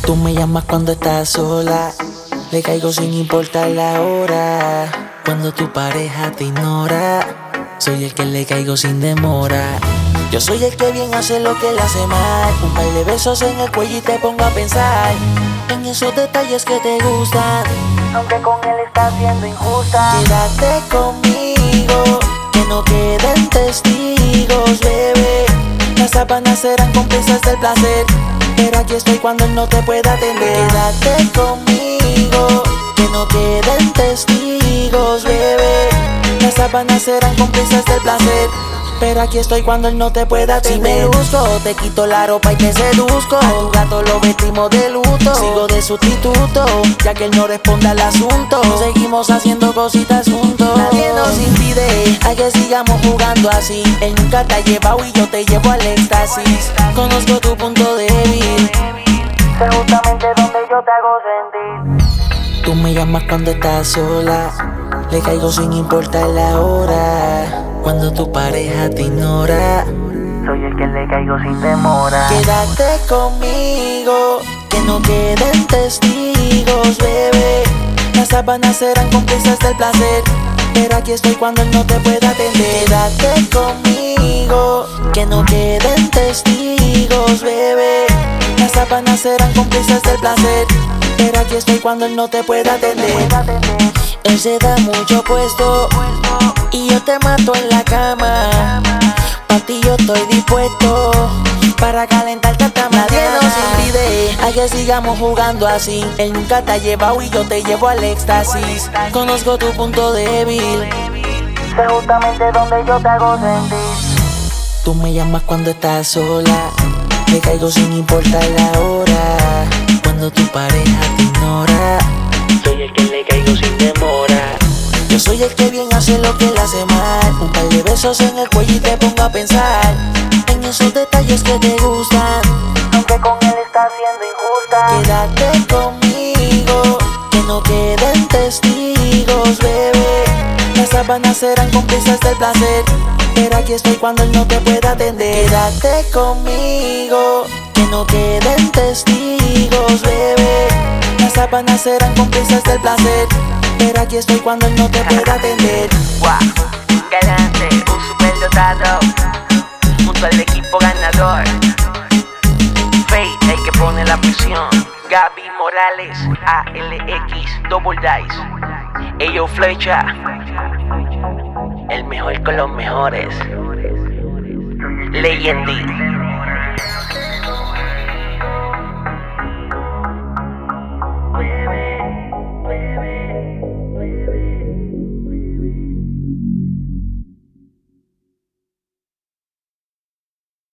Tú me llamas cuando estás sola, le caigo sin importar la hora. Cuando tu pareja te ignora, soy el que le caigo sin demora. Yo soy el que bien hace lo que le hace mal. Un par de besos en el cuello y te pongo a pensar en esos detalles que te gustan, aunque con él estás siendo injusta. Quédate conmigo, que no queden testigos, bebé. Las sábanas serán cómplices del placer, pero aquí estoy cuando él no te pueda atender. Quédate conmigo, que no queden testigos, bebé. Las sábanas serán cómplices del placer, pero aquí estoy cuando él no te pueda atender. Si me busco, te quito la ropa y te seduzco. A tu gato lo vestimos de luto. Sigo de sustituto, ya que él no responde al asunto. Seguimos haciendo cositas juntos. Nadie nos impide a que sigamos jugando así. Él nunca te ha llevado y yo te llevo al éxtasis. Conozco tu punto débil, sé justamente donde yo te hago sentir. Tú me llamas cuando estás sola, le caigo sin importar la hora. Cuando tu pareja te ignora, soy el que le caigo sin demora. Quédate conmigo, que no queden testigos, bebé. Las sábanas serán cómplices del placer, pero aquí estoy cuando él no te pueda atender. Quédate conmigo, que no queden testigos, bebé. Las sábanas serán cómplices del placer, pero aquí estoy cuando él no te pueda atender. Él se da mucho puesto y yo te mato en la cama. Pa' ti yo estoy dispuesto para calentarte hasta mañana. Nadie nos impide a que sigamos jugando así. Él nunca te ha llevado y yo te llevo al éxtasis. Conozco tu punto débil, sé justamente donde yo te hago sentir. Tú me llamas cuando estás sola, le caigo sin importar la hora. Cuando tu pareja te ignora, soy el que le caigo sin demora. Yo soy el que bien hace lo que le hace mal. Un par de besos en el cuello y te pongo a pensar en esos detalles que te gustan, aunque con él estás siendo injusta. Quédate conmigo, que no queden testigos, bebé. Las sábanas serán cómplices del placer, pero aquí estoy cuando él no te pueda atender. Quédate conmigo, que no queden testigos, bebé. Las sábanas serán cómplices del placer, pero aquí estoy cuando él no te pueda atender. Wow, galante, un superdotado, junto al equipo ganador. Fate, el que pone la presión. Gaby Morales, ALX, Double Dice. Ello Flecha, el mejor con los mejores. Leyendy.